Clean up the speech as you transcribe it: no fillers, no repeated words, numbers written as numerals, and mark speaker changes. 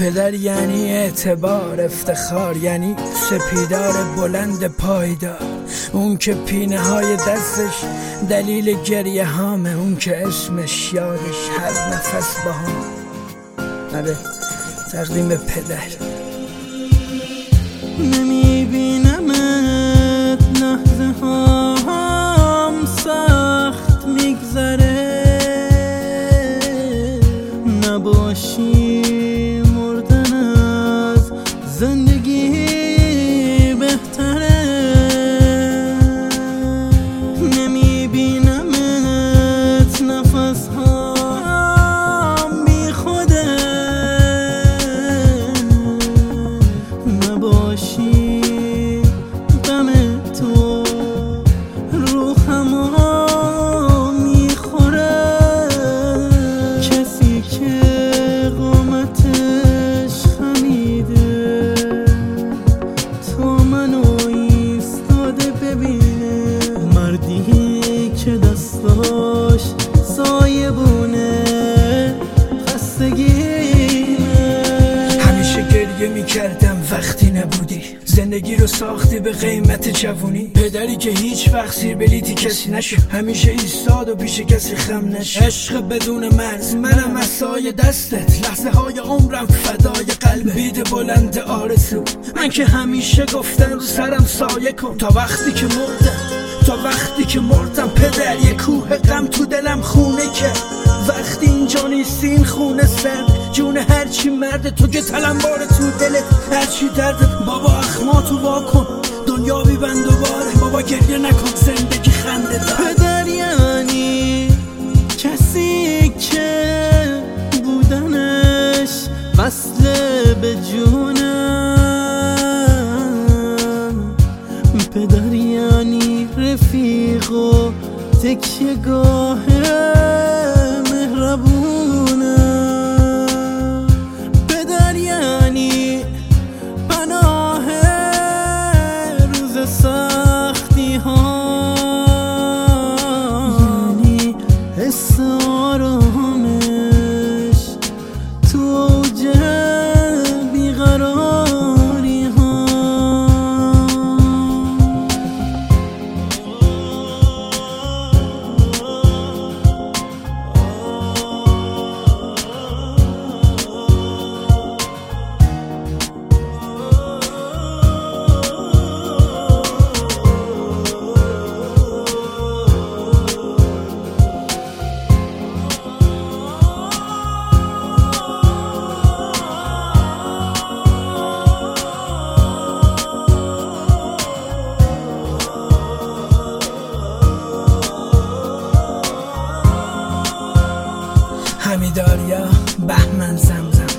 Speaker 1: پدر یعنی اعتبار، افتخار یعنی سپیدار بلند پایدار، اون که پینه های دستش دلیل گریه هامه، اون که اسمش یادش هر نفس با هم. آره تقدیم پدر.
Speaker 2: نمیبینمت لحظه هام سخت میگذره، نباشی مردن از زندگی بهتره. نمیبینمت نفس هام بی خوده، نباشی غم تو روحمو میخوره. کسی که قامتش خمیده تا منو ایستاده ببینه، مردی که دستاش سایه بونه خستگیمه.
Speaker 1: همیشه گریه میکردم وقتی نبودی، زندگی رو ساختی به قیمت جوونی. پدری که هیچ وقت زیر بلیتی کسی نشد، همیشه ایستاد و پیش کسی خم نشد. عشق بدون مرز، منم عصای دستت، لحظه های عمرم فدای قلب بید بلند آرزو. من که همیشه گفتم رو سرم سایه کن تا وقتی که مردم، تا وقتی که مردم. پدر یه کوه غم تو دلم خونه که وقتی اینجا نیستی این خونه سرد، جون هرچی مرد تو که تلمباره تو دلت، هرچی درد. بابا اخماتو واکن دنیا بیبند دوباره، بابا گریه نکن زندگی خنده دار.
Speaker 2: پدر یعنی کسی که بودنش وصله به جونم، پدر یعنی رفیق و تکیه گاه مهربونم، پدر یعنی پناه روز سختی ها، یعنی حس آرامش تو اوج بیقراری ها.
Speaker 1: همیداریا بهمن زمزم